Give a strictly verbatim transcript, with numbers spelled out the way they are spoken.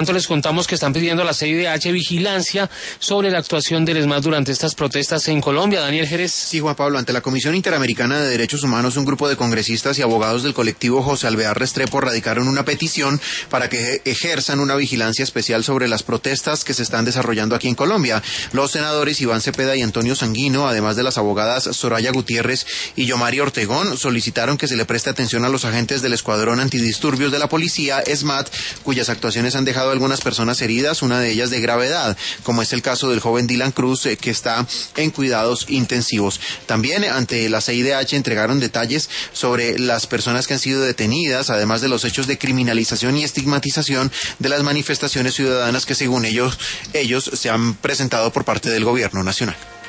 Les contamos que están pidiendo a la C I D H vigilancia sobre la actuación del ESMAD durante estas protestas en Colombia. Daniel Jerez. Sí, Juan Pablo, ante la Comisión Interamericana de Derechos Humanos, un grupo de congresistas y abogados del colectivo José Alvear Restrepo radicaron una petición para que ejerzan una vigilancia especial sobre las protestas que se están desarrollando aquí en Colombia. Los senadores Iván Cepeda y Antonio Sanguino, además de las abogadas Soraya Gutiérrez y Yomari Ortegón, solicitaron que se le preste atención a los agentes del Escuadrón Antidisturbios de la Policía, ESMAD, cuyas actuaciones han dejado algunas personas heridas, una de ellas de gravedad, como es el caso del joven Dylan Cruz, eh, que está en cuidados intensivos. También ante la C I D H entregaron detalles sobre las personas que han sido detenidas, además de los hechos de criminalización y estigmatización de las manifestaciones ciudadanas que según ellos, ellos se han presentado por parte del gobierno nacional.